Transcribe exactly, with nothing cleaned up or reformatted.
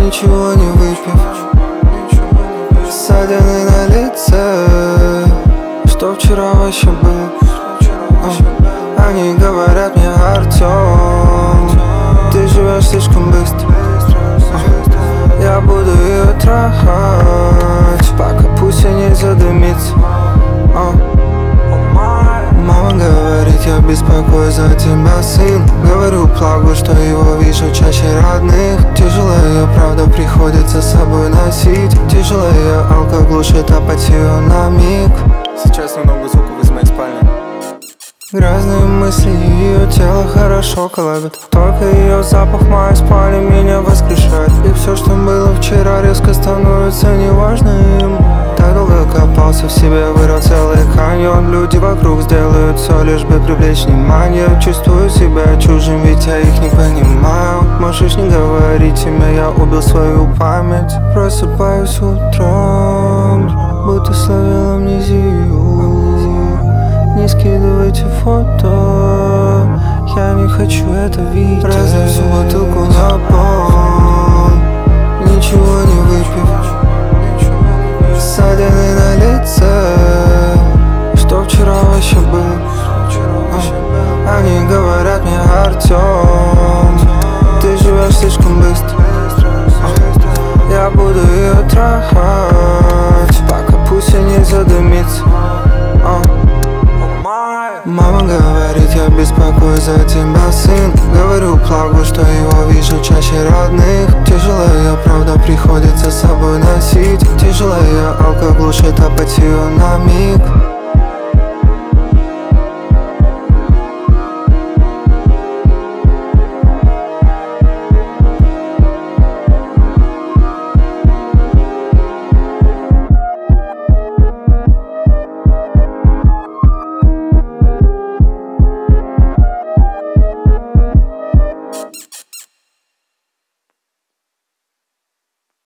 ничего не выпив, ссадины на лице, что вчера вообще был. Они говорят мне: Артём, ты живешь слишком быстро. Я буду ее трахать, пока пусть и не задымится. Мама говорит: я беспокоюсь за тебя, сын. Говорю Плагу, что его вижу чаще родных. Тяжелая правда приходится с собой носить. Тяжелая алка глушит апатию на миг. Сейчас немного звуков из моей спальни. Грязные мысли, ее тело хорошо колобит. Только ее запах в моей спальне меня воскрешает. И все, что было вчера, резко становится неважным. Так долго копался в себе, вырыл целый каньон. Люди вокруг сделают все, лишь бы привлечь внимание. Чувствую себя чужим, ведь я их не понимаю. Можешь не говорить имя, я убил свою память. Просыпаюсь утром, будто словил амнезию. Не скидывайте фото, я не хочу это видеть. Разлил всю бутылку на пол, ничего не выпив, ссадины на лице, что вчера вообще был. Они говорят мне: Артём, ты живешь слишком быстро. Я буду ее трахать, пока пусть и не задымится. Мама говорит: я беспокоюсь за тебя, сын. Говорю Плагу, что его вижу чаще родных. Тяжелая правда приходится с собой носить. Тяжелая алка глушит апатию на миг.